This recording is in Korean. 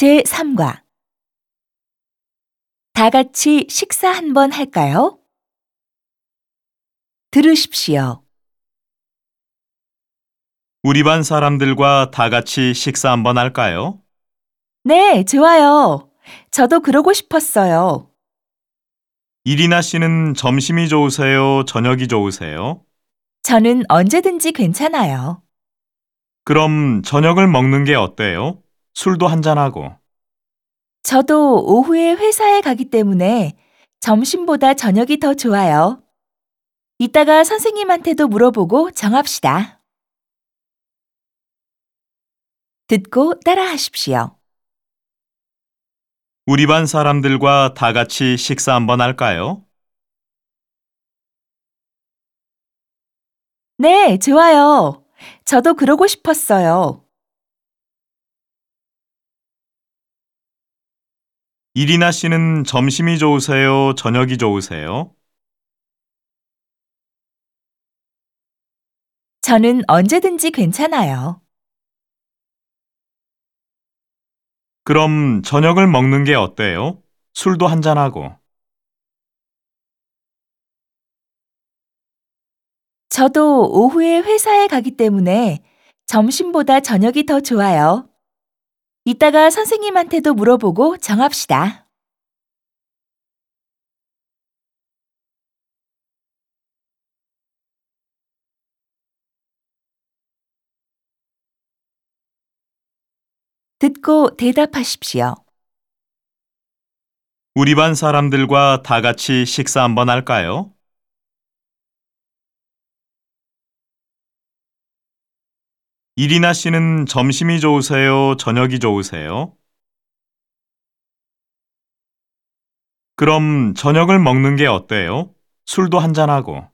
제3과 다 같이 식사 한번 할까요? 들으십시오. 우리 반 사람들과 다 같이 식사 한번 할까요? 네, 좋아요. 저도 그러고 싶었어요. 이리나 씨는 점심이 좋으세요? 저녁이 좋으세요? 저는 언제든지 괜찮아요. 그럼 저녁을 먹는 게 어때요? 술도 한잔하고. 저도 오후에 회사에 가기 때문에 점심보다 저녁이 더 좋아요. 이따가 선생님한테도 물어보고 정합시다. 듣고 따라하십시오. 우리 반 사람들과 다 같이 식사 한번 할까요? 네, 좋아요. 저도 그러고 싶었어요. 이리나 씨는 점심이 좋으세요? 저녁이 좋으세요? 저는 언제든지 괜찮아요. 그럼 저녁을 먹는 게 어때요? 술도 한잔하고. 저도 오후에 회사에 가기 때문에 점심보다 저녁이 더 좋아요. 이따가 선생님한테도 물어보고 정합시다. 듣고 대답하십시오. 우리 반 사람들과 다 같이 식사 한번 할까요? 이리나 씨는 점심이 좋으세요? 저녁이 좋으세요? 그럼 저녁을 먹는 게 어때요? 술도 한잔하고.